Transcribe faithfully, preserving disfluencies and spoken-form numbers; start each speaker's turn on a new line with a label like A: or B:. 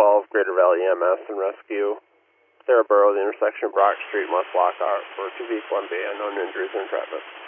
A: twelve, Greater Valley E M S and rescue. Sarah Borough, the intersection of Brock Street, West Lockhart for two vehicle M B, unknown injuries in traffic.